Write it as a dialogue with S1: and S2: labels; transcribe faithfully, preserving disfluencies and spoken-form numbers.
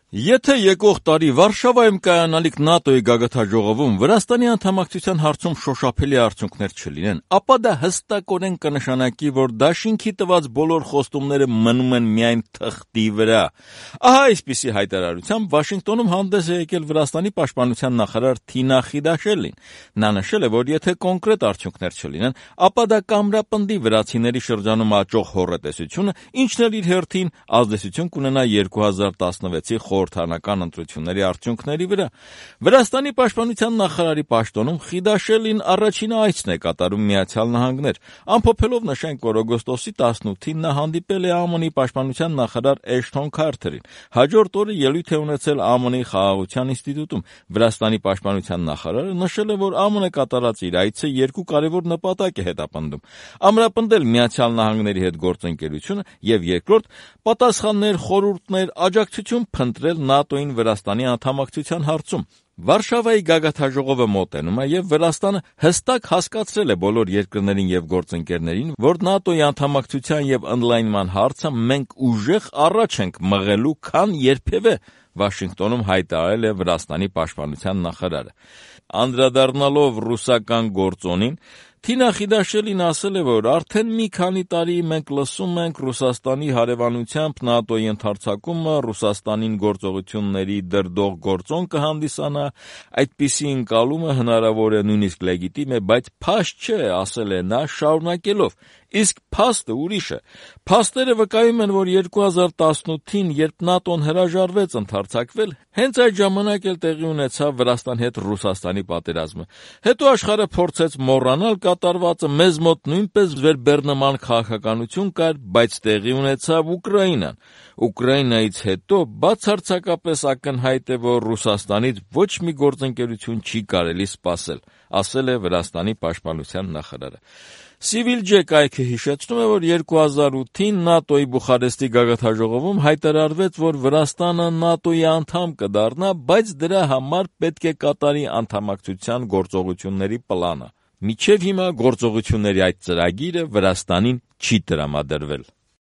S1: Եթե եկող տարի Վարշավայում կայանալիք ՆԱՏՕ-ի գագաթնաժողովում Վրաստանի անդամակցության հարցում շոշափելի արդյունքներ չլինեն, ապա դա հստակորեն կնշանակի, որ դաշինքի տված բոլոր խոստումները մնում են միայն թղթի վրա։ Ահա այսպիսի հայտարարությամբ Վաշինգտոնում հանդես է եկել Վրաստանի պաշտպանության նախարար Թինա Խիդաշելին։ Նա նշել է, որ եթե կոնկրետ արդյունքներ չլինեն, ապա դա կամրապնդի վրացիների շրջանում աճող հոռետեսությունը, ինչն էլ իր հերթին ազդեցություն կունենա երկու հազար տասնվեցի խորհրդարանական ընտրությունների արդյունքների վրա։ Վրաստանի պաշտպանության նախարարի պաշտոնում Խիդաշելին առաջին այցն է կատարում Միացյալ Նահանգներ։ Ամփոփելով նշենք, որ օգոստոսի տասնութին նա հանդիպել է ԱՄՆ-ի պաշտպանության նախարար Էշթոն Քարթերին։ Հաջորդ օրը ելույթ է ունեցել ԱՄՆ-ի Խաղաղության ինստիտուտում։ Վրաստանի պաշտպանության նախարարը նշել է, որ ԱՄՆ կատարած իր այցը երկու կարևոր նպատակ է հետապնդում՝ ամրապնդել Միացյալ Նահանգների հետ գործընկերությունը եւ երկրորդ՝ պատասխաններ, խորհուրդներ, աջակցություն փնտրել ՆԱՏՕ-ին Վրաստանի անդամակցության հարցում։ Վարշավայի գագաթնաժողովը մոտենում է եւ Վրաստանը հստակ հասկացրել է բոլոր երկրներին եւ գործընկերներին, որ ՆԱՏՕ-ի անդամակցության եւ ընդլայնման հարցը մենք ուժեղ առաջ ենք մղելու, քան երբևէ, Վաշինգտոնում հայտարարել է Վրաստանի պաշտպանության նախարարը։ Անդրադառնալով ռուսական գործոնին, Թինա Խիդաշելին ասել է, որ արդեն մի քանի տարի մենք լսում ենք Ռուսաստանի հարևանությամբ ՆԱՏՕ-ի ընդարձակումը Ռուսաստանին գործողությունների դրդող գործոն կհանդիսանա, այդպիսի ընկալումը հնարավոր է, նույնիսկ լեգիտիմ է, բայց փաստ չէ, ասել է նա, շարունակելով. իսկ փաստը ուրիշ է։ Փաստերը վկայում են, որ երկու հազար տասնութին, երբ ՆԱՏՕ-ն հրաժարվեց ընդարձակվել, հենց այդ ժամանակ էլ տեղի ունեցավ Վրաստանի հետ Ռուսաստանի պատերազմը։ Հետո աշխարհը փորձեց մոռանալ կատարվածը, մեզ մոտ նույնպես վերբեռնման քաղաքականություն կար, բայց տեղի ունեցավ Ուկրաինան։ Ուկրաինայից հետո բացարձակապես ակնհայտ է, որ Ռուսաստանից ոչ մի գործընկերություն չի կարելի սպասել, ասել է Վրաստանի պաշտպանության նախարարը։ Civilj կայքը հիշեցնում է, որ երկու հազար ութին ՆԱՏՕ-ի Բուխարեստի գագաթնաժողովում հայտարարվեց, որ Վրաստանը ՆԱՏՕ-ի անդամ կդառնա, բայց դրա համար պետք է կատարի անդամակցության գործողությունների պլանը։ Մինչև հիմա գործողությունների այդ ծրագիրը Վրաստանին չի տրամադրվել։